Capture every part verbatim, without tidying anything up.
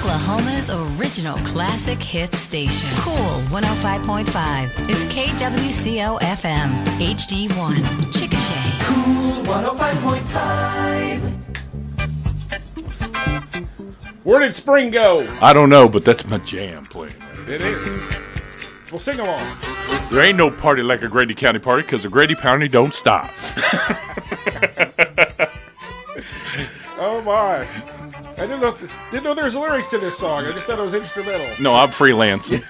Oklahoma's original classic hit station. Cool one oh five point five is K W C O F M, H D one, Chickasha. Cool one oh five point five. Where did spring go? I don't know, but that's my jam playing. It is. We'll sing along. There ain't no party like a Grady County party because the Grady County don't stop. Oh, my. I didn't know, didn't know there was lyrics to this song. I just thought it was instrumental. No, I'm freelancing.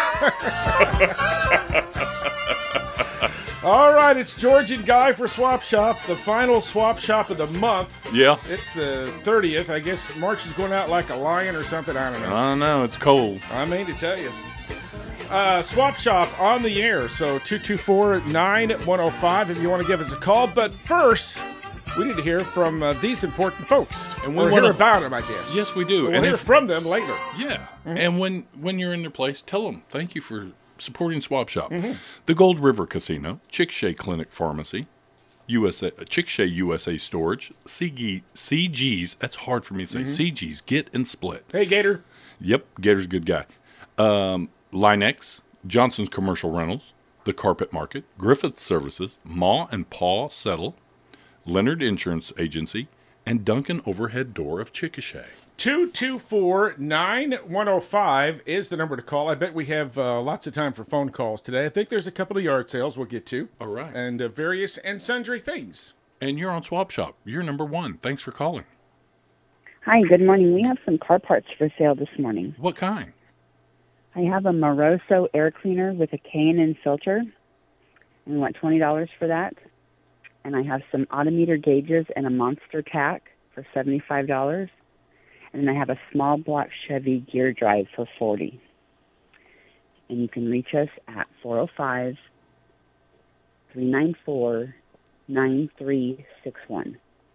All right, it's George and Guy for Swap Shop, the final Swap Shop of the month. Yeah. It's the thirtieth. I guess March is going out like a lion or something. I don't know. I don't know. It's cold. I mean to tell you. Uh, Swap Shop on the air, so two two four, nine one oh five if you want to give us a call. But first, we need to hear from uh, these important folks. And we or wanna, hear about them, I guess. Yes, we do. We'll and hear if, from them later. Yeah. Mm-hmm. And when, when you're in their place, tell them, thank you for supporting Swap Shop. Mm-hmm. The Gold River Casino, Chickasha Clinic Pharmacy, U S A, Chickasha U S A Storage, C G, C Gs, that's hard for me to say, mm-hmm. C Gs, Get and Split. Hey, Gator. Yep, Gator's a good guy. Um, Linex, Johnson's Commercial Rentals, The Carpet Market, Griffith Services, Ma and Paw Settle, Leonard Insurance Agency, and Duncan Overhead Door of Chickasha. two two four, nine one oh five is the number to call. I bet we have uh, lots of time for phone calls today. I think there's a couple of yard sales we'll get to. All right. And uh, various and sundry things. And you're on Swap Shop. You're number one. Thanks for calling. Hi, good morning. We have some car parts for sale this morning. What kind? I have a Moroso air cleaner with a K and N filter, and we want twenty dollars for that. And I have some odometer gauges and a Monster Tack for seventy-five dollars. And then I have a small block Chevy gear drive for forty dollars. And you can reach us at four oh five, three nine four, nine three six one.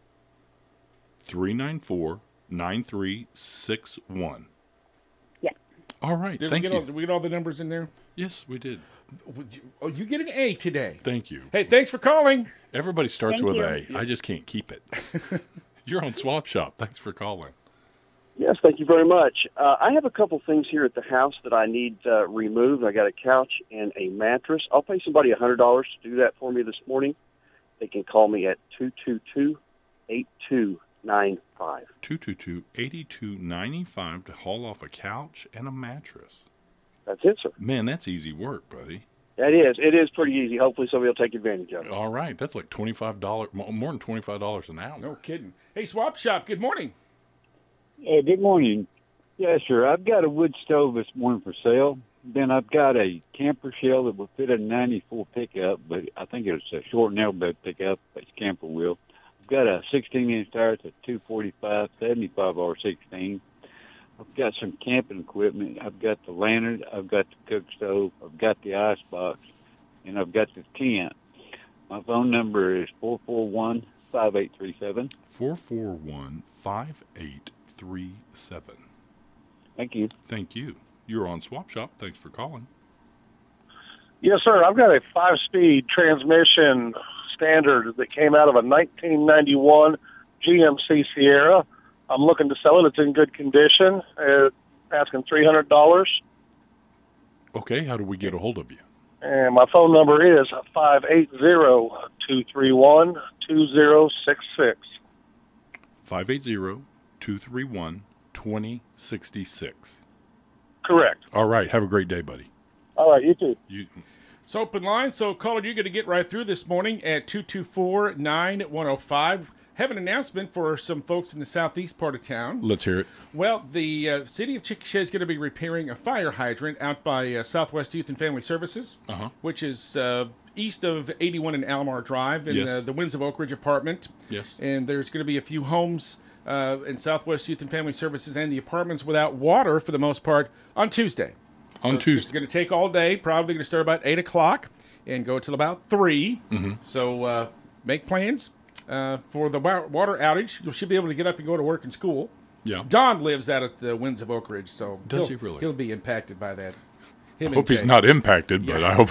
three nine four, nine three six one. Yeah. All right, did thank we get you. All, did we get all the numbers in there? Yes, we did. Oh, you get an A today. Thank you. Hey, thanks for calling. Everybody starts Thank with you. A. I just can't keep it. You're on Swap Shop. Thanks for calling. Yes, thank you very much. Uh, I have a couple things here at the house that I need uh, removed. I got a couch and a mattress. I'll pay somebody one hundred dollars to do that for me this morning. They can call me at two two two, eight two nine five. two two two, eight two nine five to haul off a couch and a mattress. That's it, sir. Man, that's easy work, buddy. That is. It is pretty easy. Hopefully somebody will take advantage of it. All right. That's like twenty-five dollars, more than twenty-five dollars an hour. No kidding. Hey, Swap Shop, good morning. Yeah, good morning. Yeah, sure. I've got a wood stove this morning for sale. Then I've got a camper shell that will fit a ninety-four pickup, but I think it's a short narrow bed pickup, but it's camper wheel. I've got a sixteen inch tire. It's a two forty-five, seventy-five R sixteen. I've got some camping equipment. I've got the lantern. I've got the cook stove. I've got the ice box, and I've got the tent. My phone number is four four one, five eight three seven. four four one, five eight three seven. Thank you. Thank you. You're on Swap Shop. Thanks for calling. Yes, sir. I've got a five-speed transmission standard that came out of a nineteen ninety-one G M C Sierra. I'm looking to sell it. It's in good condition. Uh, asking three hundred dollars. Okay, how do we get a hold of you? And my phone number is five eight zero, two three one, two zero six six. five eight zero, two three one, two zero six six. Correct. All right. Have a great day, buddy. All right, you too. You, It's open line, so caller, you're going to get right through this morning at two two four, nine one oh five. Have an announcement for some folks in the southeast part of town. let's hear it. Well, the uh, city of Chickasha is going to be repairing a fire hydrant out by uh, Southwest Youth and Family Services, Uh-huh. which is uh, east of eighty-one and Alomar Drive in Yes. uh, the Winds of Oak Ridge apartment. Yes. And there's going to be a few homes uh, in Southwest Youth and Family Services and the apartments without water for the most part on Tuesday. On So It's Tuesday. going to take all day, probably going to start about eight o'clock and go till about three. Mm-hmm. So uh, make plans uh, for the wa- water outage. You should be able to get up and go to work and school. Yeah. Don lives out at the Winds of Oak Ridge, so Does he'll, he really? He'll be impacted by that. Him I and hope he's Jay. not impacted, but Yeah. I hope.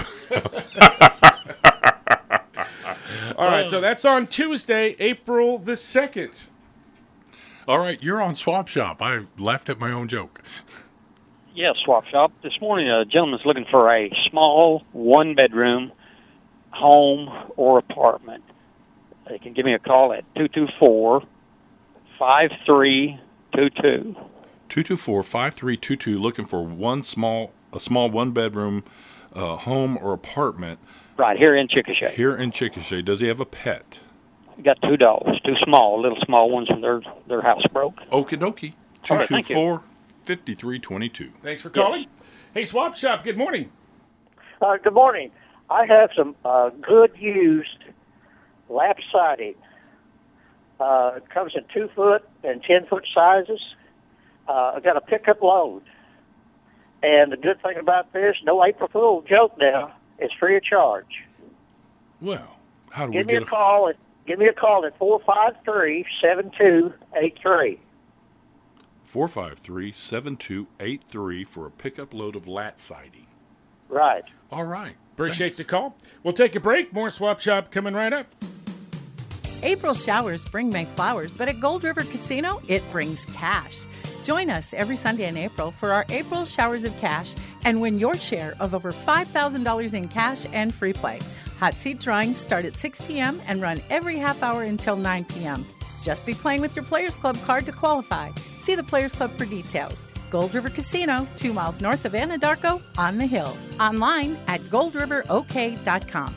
All right, so that's on Tuesday, April the second. All right, you're on Swap Shop. I laughed at my own joke. Yes, Swap Shop. This morning, a gentleman's looking for a small one-bedroom home or apartment. They can give me a call at two two four, five three two two. two two four, five three two two, looking for one small, a small one-bedroom uh, home or apartment. Right, here in Chickasha. Here in Chickasha. Does he have a pet? We got two dogs, two small, little small ones, and their, their house broke. Okie dokie. All right, two two thank you. four, five three two two. Thanks for calling. Hey, Swap Shop, good morning. Uh, good morning. I have some uh, good used lap siding. Uh, it comes in two foot and ten foot sizes. Uh, I've got a pickup load. And the good thing about this, no April Fool joke now, it's free of charge. Well, how do Give we me get a call at give me a call at four five three, seven two eight three. four five three, seven two eight three for a pickup load of lat siding. Right. All right. Appreciate the call. We'll take a break. More Swap Shop coming right up. April showers bring May flowers, but at Gold River Casino, it brings cash. Join us every Sunday in April for our April Showers of Cash and win your share of over five thousand dollars in cash and free play. Hot seat drawings start at six p.m. and run every half hour until nine p.m. Just be playing with your Players Club card to qualify. See the Players Club for details. Gold River Casino, two miles north of Anadarko on the hill. Online at gold river o k dot com.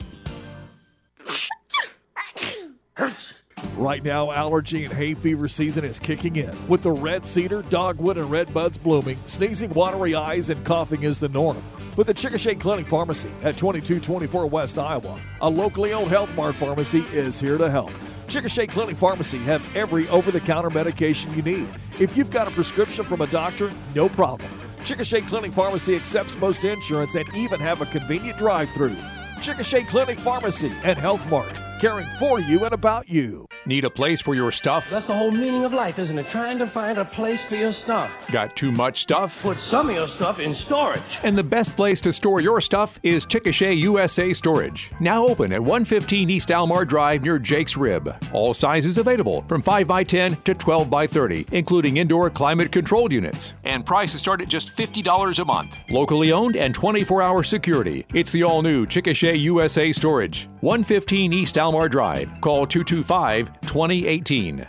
Right now, allergy and hay fever season is kicking in. With the red cedar, dogwood, and red buds blooming, sneezing, watery eyes, and coughing is the norm. But the Chickasha Clinic Pharmacy at twenty-two twenty-four West Iowa, a locally owned Health Mart pharmacy, is here to help. Chickasha Clinic Pharmacy have every over-the-counter medication you need. If you've got a prescription from a doctor, no problem. Chickasha Clinic Pharmacy accepts most insurance and even have a convenient drive-through. Chickasha Clinic Pharmacy and Health Mart, caring for you and about you. Need a place for your stuff? That's the whole meaning of life, isn't it? Trying to find a place for your stuff. Got too much stuff? Put some of your stuff in storage. And the best place to store your stuff is Chickasha U S A Storage. Now open at one fifteen East Almar Drive near Jake's Rib. All sizes available from five by ten to twelve by thirty, including indoor climate-controlled units. And prices start at just fifty dollars a month. Locally owned and twenty-four hour security. It's the all-new Chickasha U S A Storage. one fifteen East Almar Drive. Call two two five, twenty eighteen.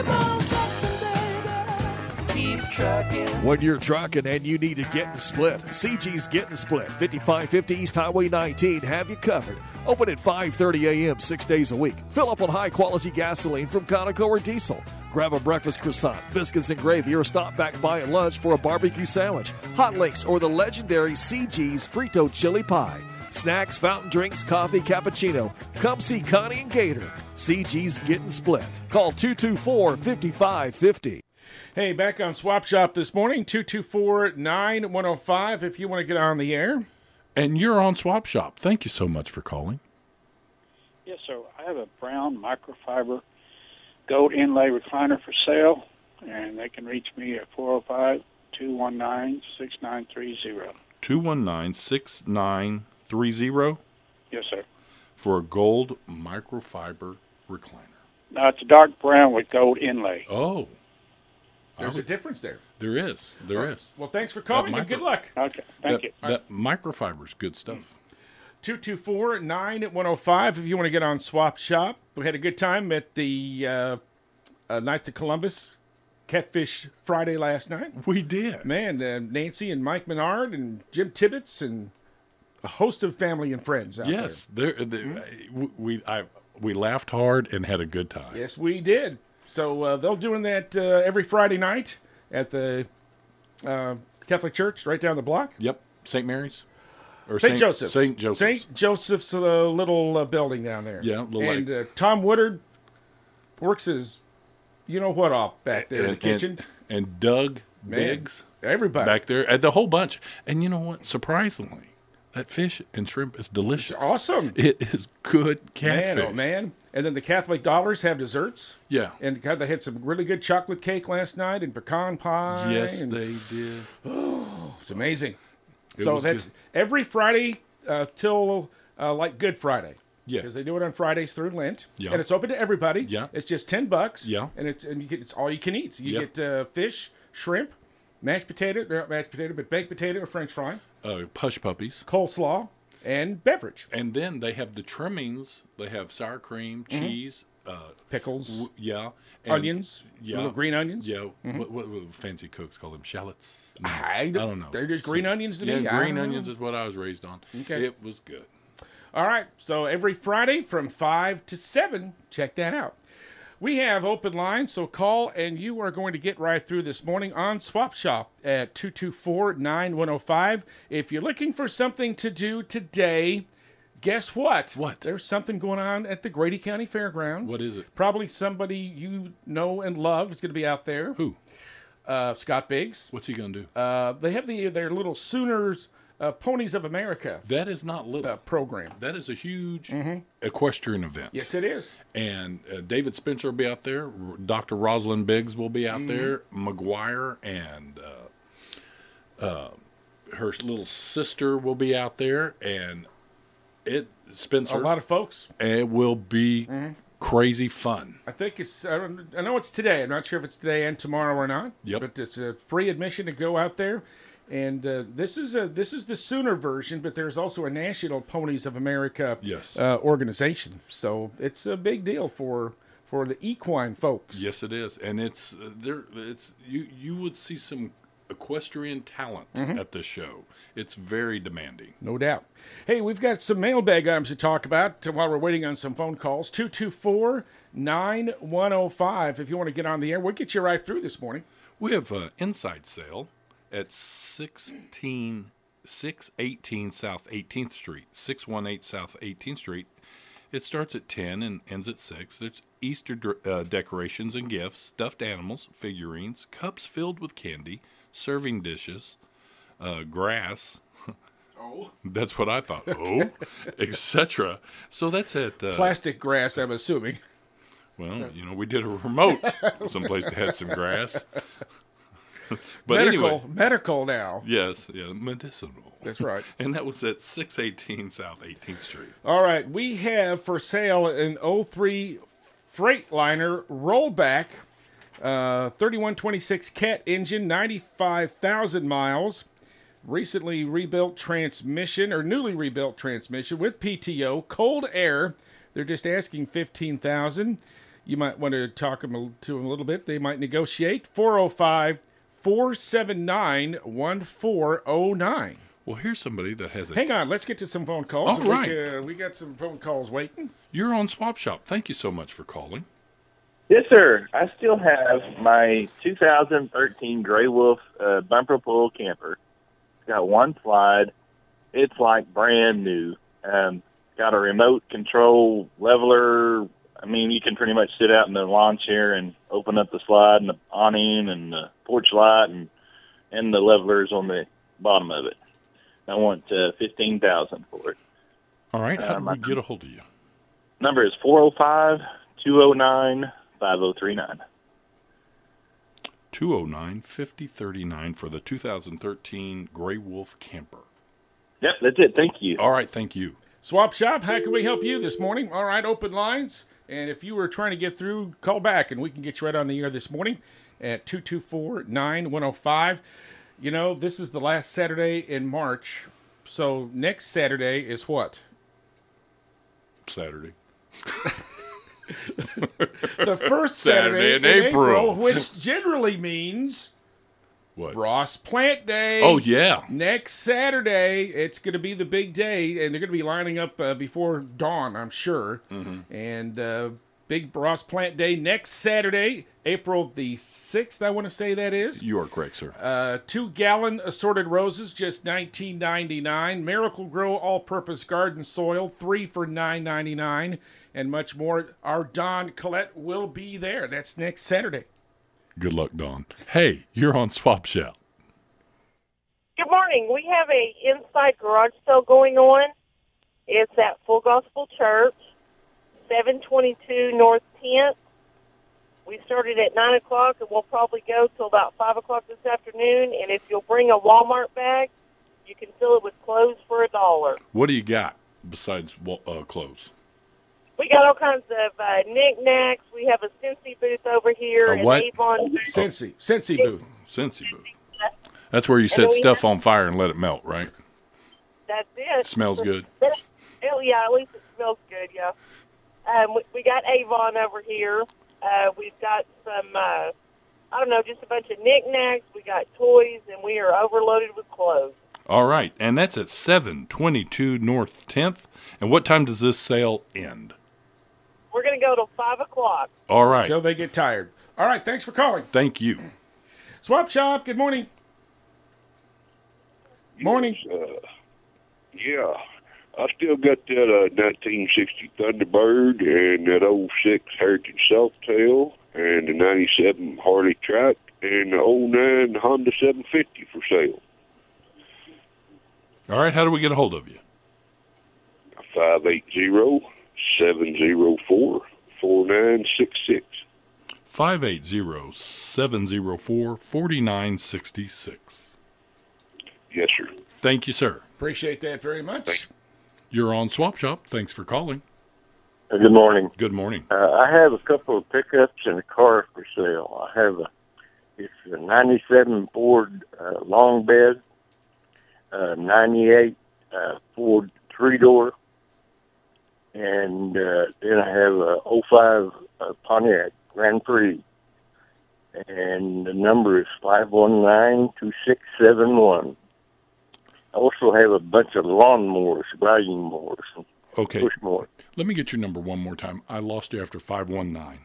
When you're trucking and you need to get and split, C G's Getting Split, fifty-five fifty East Highway nineteen, have you covered. Open at five thirty a.m. six days a week. Fill up on high-quality gasoline from Conoco or Diesel. Grab a breakfast croissant, biscuits and gravy, or stop back by at lunch for a barbecue sandwich, hot links, or the legendary C G's Frito Chili Pie. Snacks, fountain drinks, coffee, cappuccino. Come see Connie and Gator. C G's Getting Split. Call two two four, five five five zero. Hey, back on Swap Shop this morning, two two four, nine one oh five if you want to get on the air. And you're on Swap Shop. Thank you so much for calling. Yes, sir. I have a brown microfiber gold inlay recliner for sale, and they can reach me at four oh five, two one nine, six nine three zero. two one nine, six nine three zero? Yes, sir. For a gold microfiber recliner. No, it's a dark brown with gold inlay. Oh. There's a difference there. There is. There All right. is. Well, thanks for calling That and good micro- luck. Okay, thank that, you. That microfiber's good stuff. two two four, nine one oh five if you want to get on Swap Shop. We had a good time at the uh, uh, Knights of Columbus Catfish Friday last night. We did. Man, uh, Nancy and Mike Menard and Jim Tibbetts and a host of family and friends out Yes. there. There, there, we, I, we laughed hard and had a good time. Yes, we did. So uh, they're doing that uh, every Friday night at the uh, Catholic Church right down the block. Yep. Saint Mary's? Or Saint Joseph's. Saint Joseph's. Saint Joseph's uh, little uh, building down there. Yeah, little And like- uh, Tom Woodard works his, you know what, off back there in the And- kitchen. And, and Doug Man, Biggs. everybody. Back there. And the whole bunch. And you know what? Surprisingly, that fish and shrimp is delicious. It's awesome. It is good catfish. Man, oh man. And then the Catholic Dollars have desserts. Yeah. And God, they had some really good chocolate cake last night and pecan pie. Yes, and, they did. Oh, it's amazing. It so was that's good. every Friday uh, till uh, like Good Friday. Yeah. Because they do it on Fridays through Lent. Yeah. And it's open to everybody. Yeah. It's just ten bucks. Yeah. And it's and you get it's all you can eat. You Yeah. get uh, fish, shrimp, mashed potato, not mashed potato, but baked potato or French fry, Uh, Push puppies. coleslaw, and beverage. And then they have the trimmings. They have sour cream, cheese, uh, Pickles, w- yeah, onions, yeah, little green onions. Yeah, Mhm. what, what, what fancy cooks call them? Shallots? No, I I don't- don't know. they're just green onions to yeah, me. I green don't onions know. is what I was raised on. Okay. It was good. All right, so every Friday from five to seven, check that out. We have open lines, so call, and you are going to get right through this morning on Swap Shop at two two four, nine one oh five. If you're looking for something to do today, guess what? What? There's something going on at the Grady County Fairgrounds. What is it? Probably somebody you know and love is going to be out there. Who? Uh, Scott Biggs. What's he going to do? Uh, they have the their little Sooners uh, Ponies of America That is not little. uh, program. That is a huge equestrian event. Yes, it is. And uh, David Spencer will be out there. R- Doctor Rosalind Biggs will be out Mhm. there. McGuire and uh, uh, her little sister will be out there. And it, Spencer. A lot of folks. It will be crazy fun. I think it's, I, don't, I know it's today. I'm not sure if it's today and tomorrow or not. Yep. But it's a free admission to go out there. And uh, this is a this is the Sooner version, but there's also a National Ponies of America Yes. uh, organization. So it's a big deal for for the equine folks. Yes, it is, and it's uh, there. It's you. You would see some equestrian talent Mhm. at this show. It's very demanding. No doubt. Hey, we've got some mailbag items to talk about while we're waiting on some phone calls. two two four, nine one oh five. If you want to get on the air, we'll get you right through this morning. We have an inside sale at sixteen, six eighteen South eighteenth Street, six one eight South eighteenth Street. It starts at ten and ends at six. There's Easter dr- uh, decorations and gifts, stuffed animals, figurines, cups filled with candy, serving dishes, uh, grass. Oh. That's what I thought. Oh, et cetera. So that's at uh, Plastic grass, I'm assuming. Well, you know, we did a remote someplace that had some grass. But medical, anyway, medical now. yes, yeah, medicinal. That's right. And that was at six eighteen South eighteenth Street. All right, we have for sale an oh three Freightliner rollback, uh, thirty-one twenty-six Cat engine, ninety-five thousand miles, recently rebuilt transmission, or newly rebuilt transmission with P T O, cold air. They're just asking fifteen thousand dollars. You might want to talk them to them a little bit. They might negotiate. four oh five, four seven nine, one four oh nine. Well, here's somebody that has a... Hang on, let's get to some phone calls. All right. We, uh, we got some phone calls waiting. You're on Swap Shop. Thank you so much for calling. Yes, sir. I still have my two thousand thirteen Gray Wolf uh, bumper pull camper. It's got one slide. It's like brand new. Um, got a remote control leveler. I mean, you can pretty much sit out in the lawn chair and open up the slide and the awning and the porch light and and the levelers on the bottom of it. I want uh, fifteen thousand dollars for it. All right. How Uh, do my we get a hold of you? number is four oh five, two oh nine, five oh three nine. two oh nine, five oh three nine for the two thousand thirteen Gray Wolf camper. Yep, that's it. Thank you. All right. Thank you. Swap Shop, how can we help you this morning? All right, open lines. And if you were trying to get through, call back and we can get you right on the air this morning at two two four, nine one oh five. You know, this is the last Saturday in March. So next Saturday is what? Saturday. The first Saturday, Saturday in April. which generally means what? Ross Plant Day. Oh, yeah. Next Saturday, it's going to be the big day, and they're going to be lining up uh, before dawn, I'm sure. Mm-hmm. And uh, big Ross Plant Day next Saturday, April the sixth, I want to say that is. You are correct, sir. Uh, two gallon assorted roses, just nineteen ninety-nine. Miracle Grow all-purpose garden soil, three for nine ninety-nine, and much more. Our Don Collette will be there. That's next Saturday. Good luck, Dawn. Hey, you're on Swap Shop. Good morning. We have a inside garage sale going on. It's at Full Gospel Church, seven twenty-two North tenth. We started at nine o'clock, and we'll probably go till about five o'clock this afternoon. And if you'll bring a Walmart bag, you can fill it with clothes for a dollar. What do you got besides wa- uh, clothes? We got all kinds of uh, knickknacks. We have a Scentsy booth over here. A what? An Avon booth. Scentsy. Scentsy booth. Scentsy booth. That's where you set stuff on fire and let it melt, right? That's it. Smells good. Oh, yeah, at least it smells good, yeah. Um, we, we got Avon over here. Uh, we've got some, uh, I don't know, just a bunch of knickknacks. We got toys, and we are overloaded with clothes. All right, and that's at seven twenty-two North tenth. And what time does this sale end? We're going to go till five o'clock. All right. Until they get tired. All right, thanks for calling. Thank you. Swap Shop, good morning. Morning. Uh, yeah, I still got that uh, nineteen sixty Thunderbird and that oh six Heritage Softail and the ninety-seven Harley Track and the oh nine Honda seven fifty for sale. All right, how do we get a hold of you? five eight zero, seven zero four, four nine six six. five eight zero, seven zero four, four nine six six. Yes, sir. Thank you, sir. Appreciate that very much. You're on Swap Shop. Thanks for calling. Uh, Good morning. Good morning. Uh, I have a couple of pickups and a car for sale. I have a it's a ninety-seven Ford uh, long bed, uh, ninety-eight uh, Ford three door, and uh, then I have a oh five uh, Pontiac Grand Prix, and the number is five one nine, two six seven one. I also have a bunch of lawnmowers, riding mowers, and Okay. push mowers. Let me get your number one more time. I lost you after five one nine.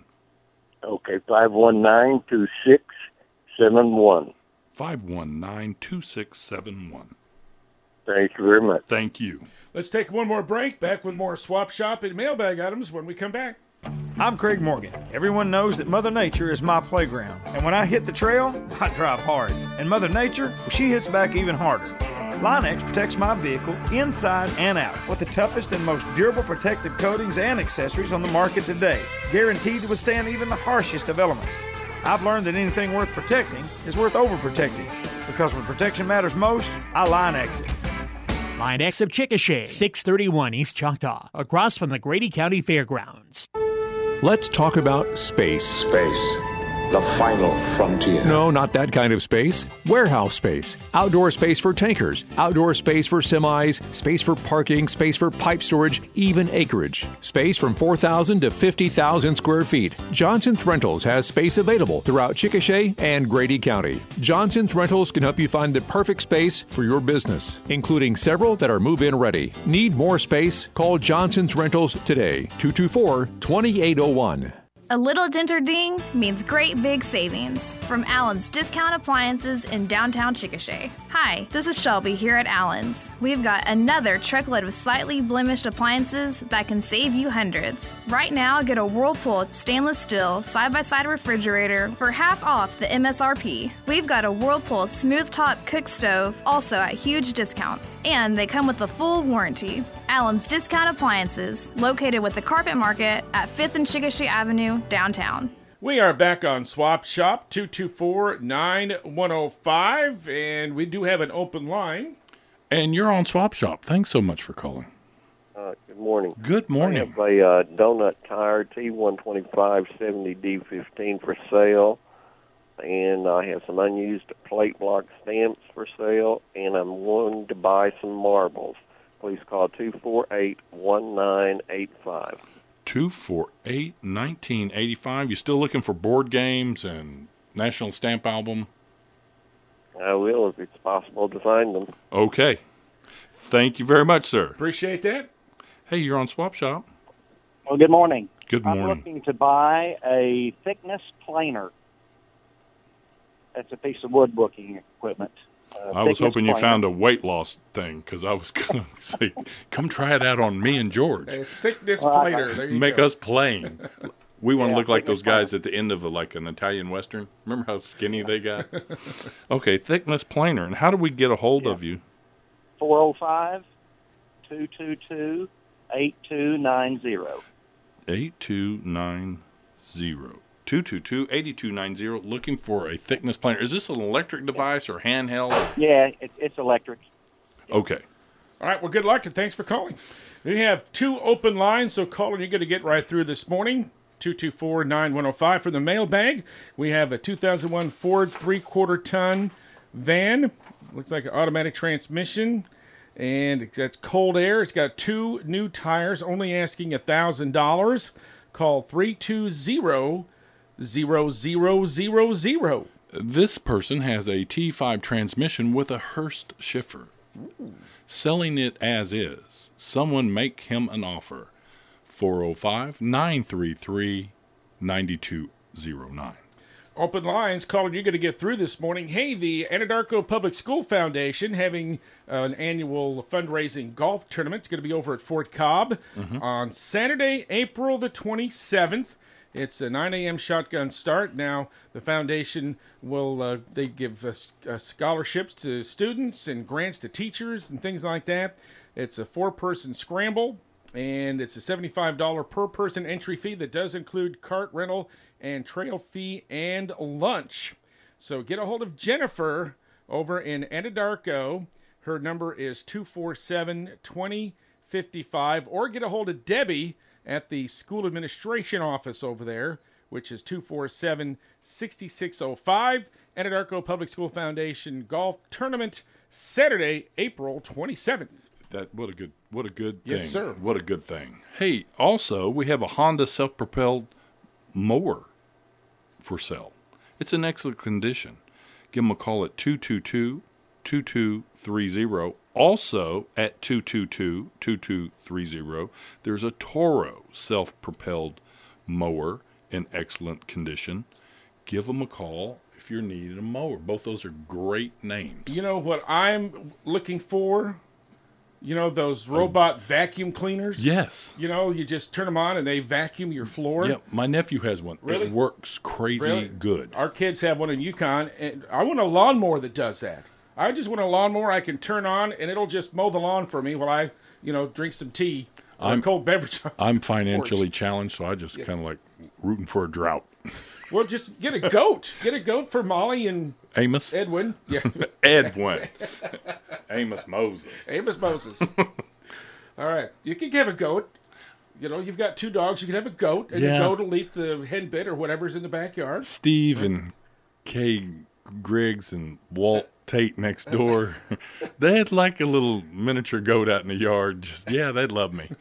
Okay, five one nine, two six seven one. five one nine, two six seven one. Thank you very much. Thank you. Let's take one more break. Back with more Swap Shop and mailbag items when we come back. I'm Craig Morgan. Everyone knows that Mother Nature is my playground. And when I hit the trail, I drive hard. And Mother Nature, well, she hits back even harder. Line-X protects my vehicle inside and out with the toughest and most durable protective coatings and accessories on the market today, guaranteed to withstand even the harshest of elements. I've learned that anything worth protecting is worth overprotecting, because when protection matters most, I Line-X it. Line-X of Chickasha, six thirty-one East Choctaw, across from the Grady County Fairgrounds. Let's talk about space. Space. The final frontier. No, not that kind of space. Warehouse space. Outdoor space for tankers. Outdoor space for semis. Space for parking. Space for pipe storage. Even acreage. Space from four thousand to fifty thousand square feet. Johnson's Rentals has space available throughout Chickasha and Grady County. Johnson's Rentals can help you find the perfect space for your business, including several that are move-in ready. Need more space? Call Johnson's Rentals today. two two four, two eight zero one. A little dinter ding means great big savings from Allen's Discount Appliances in downtown Chickasha. Hi, this is Shelby here at Allen's. We've got another truckload of slightly blemished appliances that can save you hundreds. Right now, get a Whirlpool stainless steel side-by-side refrigerator for half off the M S R P. We've got a Whirlpool smooth top cook stove also at huge discounts, and they come with a full warranty. Allen's Discount Appliances, located with the Carpet Market at fifth and Chickasha Avenue, downtown. We are back on Swap Shop, two two four, nine one zero five, and we do have an open line. And you're on Swap Shop. Thanks so much for calling. Uh, good morning. Good morning. I have a uh, donut tire T one twenty-five seventy D fifteen for sale, and I have some unused plate block stamps for sale, and I'm wanting to buy some marbles. Please call two four eight, one nine eight five. two four eight, one nine eight five. You still looking for board games and National Stamp Album? I will if it's possible to find them. Okay. Thank you very much, sir. Appreciate that. Hey, you're on Swap Shop. Well, good morning. Good morning. I'm looking to buy a thickness planer. That's a piece of woodworking equipment. Uh, I was hoping you planer. found a weight loss thing, because I was going to say, come try it out on me and George. A thickness Well, I- plater. There you Make go. us plain. We want to Yeah, look like those thickness guys at the end of a, like an Italian Western. Remember how skinny they got? Okay, thickness planer. And how do we get a hold of you? four oh five, two two two, eight two nine zero. eight two nine zero. two two two, eight two nine zero. Looking for a thickness planer. Is this an electric device or handheld? Yeah, it, it's electric. Okay. All right, well, good luck, and thanks for calling. We have two open lines, so caller, you're going to get right through this morning. two two four, nine one oh five for the mailbag. We have a two thousand one Ford three-quarter ton van. Looks like an automatic transmission. And it's got cold air. It's got two new tires, only asking one thousand dollars. Call three two zero, zero zero zero zero. This person has a T five transmission with a Hurst shifter. Ooh. Selling it as is. Someone make him an offer. four oh five, nine three three, nine two oh nine. Open lines, caller, you're going to get through this morning. Hey, the Anadarko Public School Foundation having uh, an annual fundraising golf tournament. It's going to be over at Fort Cobb mm-hmm. on Saturday, April the twenty-seventh. It's a nine a.m. shotgun start. Now, the foundation will, uh, they give uh, uh, scholarships to students and grants to teachers and things like that. It's a four-person scramble, and it's a seventy-five dollars per person entry fee that does include cart rental and trail fee and lunch. So get a hold of Jennifer over in Anadarko. Her number is two four seven, two oh five five, or get a hold of Debbie at the school administration office over there, which is two four seven, six six oh five. Anadarko Public School Foundation Golf Tournament, Saturday, April twenty-seventh. That what a good what a good thing. Yes, sir. What a good thing. Hey, also we have a Honda self-propelled mower for sale. It's in excellent condition. Give them a call at two two two, two two three zero. Also at two two two, two two three zero, there's a Toro self-propelled mower in excellent condition. Give them a call if you're needing a mower. Both those are great names. You know what I'm looking for? You know, those robot um, vacuum cleaners? Yes. You know, you just turn them on and they vacuum your floor. Yeah, my nephew has one. Really? It works crazy really? good. Our kids have one in Yukon, and I want a lawnmower that does that. I just want a lawnmower I can turn on, and it'll just mow the lawn for me while I, you know, drink some tea or a cold beverage. I'm financially challenged, so I just yes. kind of like rooting for a drought. Well, just get a goat. Get a goat for Molly and Amos. Edwin. Yeah. Edwin. Amos Moses. Amos Moses. All right. You can have a goat. You know, you've got two dogs. You can have a goat, and yeah. the goat will eat the hen bit or whatever's in the backyard. Steve and Kay Griggs and Walt Tate next door. They'd like a little miniature goat out in the yard. Just, yeah, they'd love me.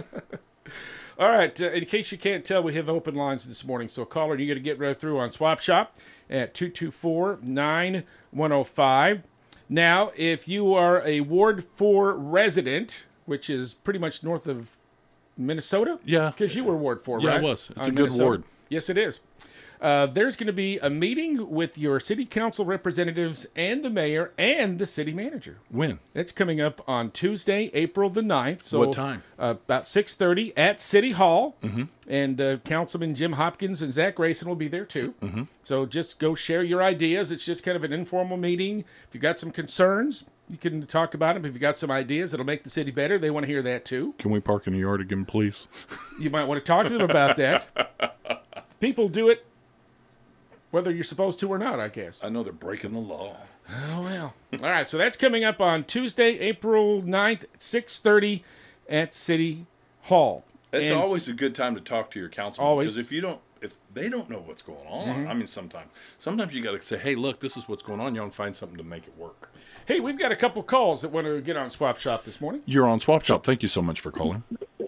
All right, uh, in case you can't tell, we have open lines this morning. So, caller, you're going to get right through on Swap Shop at two two four, nine one oh five. Now, if you are a Ward four resident, which is pretty much north of Minnesota. Yeah. Because you were Ward four, yeah, right? Yeah, it was. It's on a good Minnesota. ward. Yes, it is. Uh, there's going to be a meeting with your city council representatives and the mayor and the city manager. When? It's coming up on Tuesday, April the ninth. So, what time? Uh, about six thirty at City Hall. Mm-hmm. And uh, Councilman Jim Hopkins and Zach Grayson will be there, too. Mm-hmm. So just go share your ideas. It's just kind of an informal meeting. If you've got some concerns, you can talk about them. If you've got some ideas that'll make the city better, they want to hear that, too. Can we park in the yard again, please? You might want to talk to them about that. People do it whether you're supposed to or not, I guess. I know they're breaking the law. Oh, well. All right, so that's coming up on Tuesday, April ninth, at six thirty at City Hall. It's and always a good time to talk to your councilman. Always. Because if you don't, if they don't know what's going on, Mm-hmm. I mean, sometimes, sometimes you got to say, hey, look, this is what's going on. You want to find something to make it work. Hey, we've got a couple calls that want to get on Swap Shop this morning. You're on Swap Shop. Thank you so much for calling.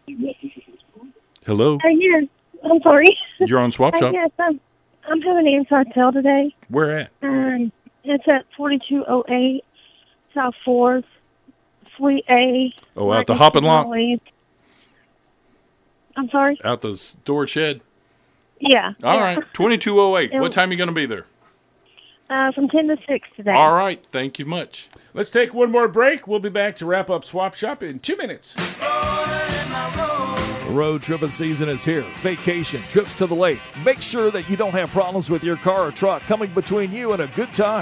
Hello? Uh, yes, I'm sorry. You're on Swap Shop. Uh, yes, I'm, I'm having an inside sale today. Where at? Um, it's at forty-two oh eight South fourth, Suite A. Oh, out the hopping lot? I'm sorry? Out the storage shed? Yeah. All yeah. right, twenty-two oh eight. It, What time are you going to be there? Uh, from ten to six today. All right, thank you much. Let's take one more break. We'll be back to wrap up Swap Shop in two minutes. Road tripping season is here. Vacation, trips to the lake. Make sure that you don't have problems with your car or truck coming between you and a good time.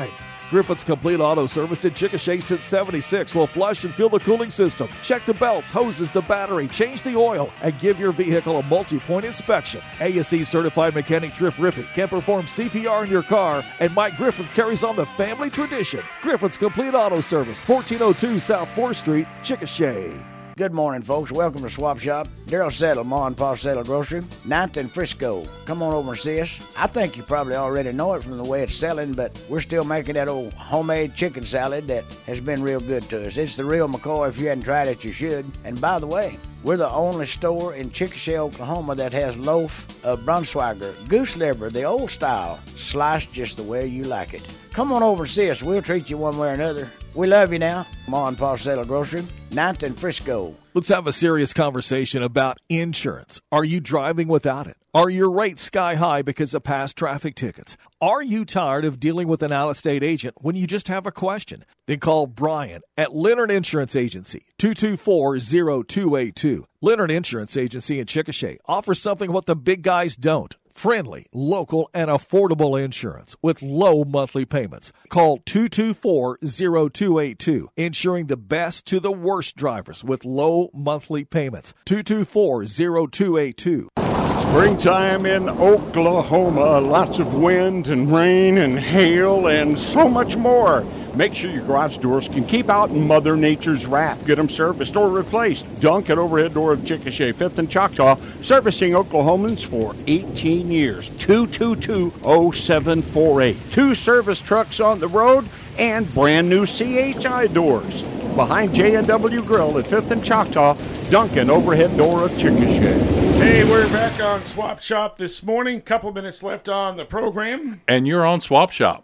Griffin's Complete Auto Service in Chickasha since seventy-six will flush and fill the cooling system, check the belts, hoses, the battery, change the oil, and give your vehicle a multi-point inspection. A S E certified mechanic Trip Rippey can perform C P R in your car, and Mike Griffin carries on the family tradition. Griffin's Complete Auto Service, fourteen oh two South fourth Street, Chickasha. Good morning, folks. Welcome to Swap Shop. Daryl Settle, Ma and Pa Settle Grocery, ninth and Frisco. Come on over and see us. I think you probably already know it from the way it's selling, but we're still making that old homemade chicken salad that has been real good to us. It's the real McCoy. If you hadn't tried it, you should. And by the way, we're the only store in Chickasha, Oklahoma that has loaf of Brunswiger goose liver, the old style, sliced just the way you like it. Come on over and see us. We'll treat you one way or another. We love you now. Ma and Pa Settle Grocery, ninth and Frisco. Let's have a serious conversation about insurance. Are you driving without it? Are your rates sky high because of past traffic tickets? Are you tired of dealing with an out-of-state agent when you just have a question? Then call Brian at Leonard Insurance Agency, two two four, zero two eight two. Leonard Insurance Agency in Chickasha offers something what the big guys don't. Friendly, local, and affordable insurance with low monthly payments. Call two two four, zero two eight two, insuring the best to the worst drivers with low monthly payments. two two four, zero two eight two. Springtime in Oklahoma, lots of wind and rain and hail and so much more. Make sure your garage doors can keep out Mother Nature's wrath. Get them serviced or replaced. Dunk at Overhead Door of Chickasha, fifth and Choctaw, servicing Oklahomans for eighteen years. two two two, oh seven four eight. Two service trucks on the road and brand new C H I doors. Behind J and W Grill at fifth and Choctaw, Duncan Overhead Door of Chickasha. Hey, we're back on Swap Shop this morning. Couple minutes left on the program. And you're on Swap Shop.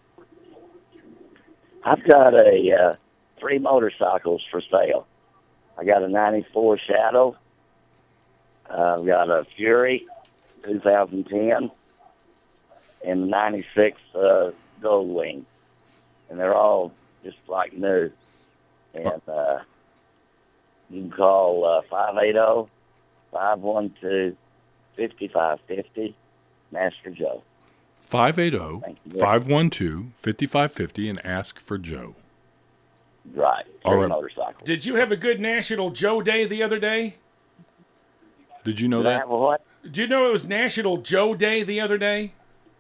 I've got a uh, three motorcycles for sale. I got a ninety-four Shadow. Uh, I've got a Fury, two thousand ten, and a ninety-six uh, Goldwing. And they're all just like new. And uh, you can call uh, five eight zero, five one two, five five five zero, Master Joe. five eight zero, five one two, five five five zero and ask for Joe. Right. All right. Motorcycle. Did you have a good National Joe Day the other day? Did you know Did I that? have a what? Did you know it was National Joe Day the other day?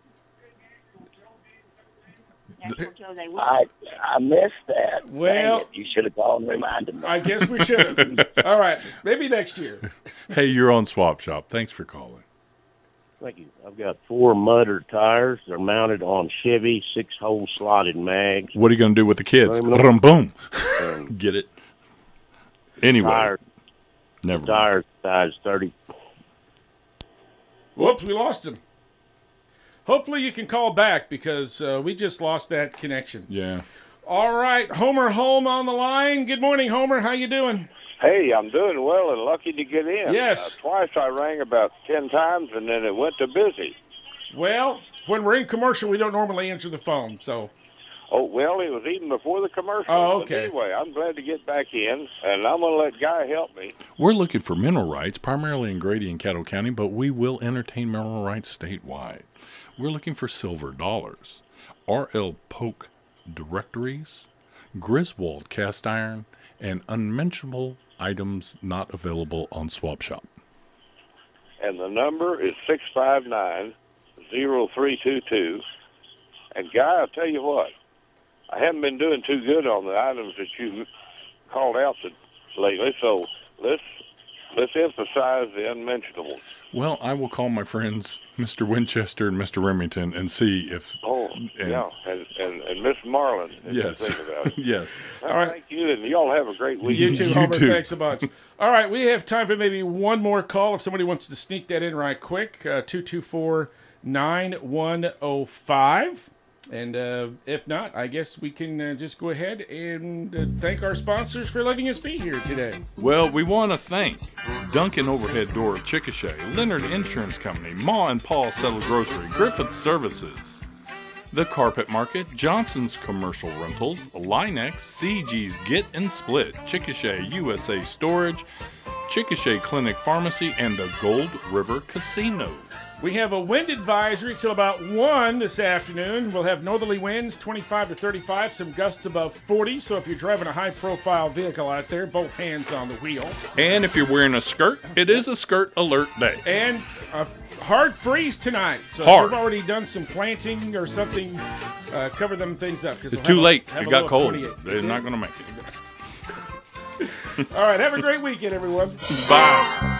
I I missed that. Well, Dang it. You should have called and reminded me. I guess we should have. All right. Maybe next year. Hey, you're on Swap Shop. Thanks for calling. Thank you. I've got four Mutter tires. They're mounted on Chevy six-hole slotted mags. What are you going to do with the kids? Let me look. Rum boom. Get it? Anyway. Tires, Never. tires size thirty. Whoops, we lost him. Hopefully you can call back because uh, we just lost that connection. Yeah. All right, Homer Holm on the line. Good morning, Homer. How you doing? Hey, I'm doing well and lucky to get in. Yes. Uh, twice I rang about ten times, and then it went to busy. Well, when we're in commercial, we don't normally answer the phone, so. Oh, well, it was even before the commercial. Oh, But okay. anyway, I'm glad to get back in, and I'm going to let Guy help me. We're looking for mineral rights, primarily in Grady and Caddo County, but we will entertain mineral rights statewide. We're looking for silver dollars, R L Polk directories, Griswold cast iron, and unmentionable items not available on Swap Shop. And the number is six five nine, zero three two two. And, Guy, I'll tell you what, I haven't been doing too good on the items that you called out to lately, so let's let's emphasize the unmentionables. Well, I will call my friends, Mister Winchester and Mister Remington, and see if... Oh, and, yeah, and, and, and Miss Marlin, if Yes. you think about it. Yes. Well, All right. Thank you, and y'all have a great week. You too, You Homer. too. Thanks a bunch. All right, we have time for maybe one more call if somebody wants to sneak that in right quick. Uh, two two four, nine one oh five. And uh, if not, I guess we can uh, just go ahead and uh, thank our sponsors for letting us be here today. Well, we want to thank Duncan Overhead Door of Chickasha, Leonard Insurance Company, Ma and Paul Settle Grocery, Griffith Services, The Carpet Market, Johnson's Commercial Rentals, Linex, C G's Get and Split, Chickasha U S A Storage, Chickasha Clinic Pharmacy, and the Gold River Casino. We have a wind advisory till about one this afternoon. We'll have northerly winds, twenty-five to thirty-five, some gusts above forty. So if you're driving a high-profile vehicle out there, both hands on the wheel. And if you're wearing a skirt, it is a skirt alert day. And a hard freeze tonight. So Hard. if you've already done some planting or something, uh, cover them things up. 'Cause It's we'll too have a- late. have It a got low cold. twenty-eight. They're not going to make it. All right, have a great weekend, everyone. Bye.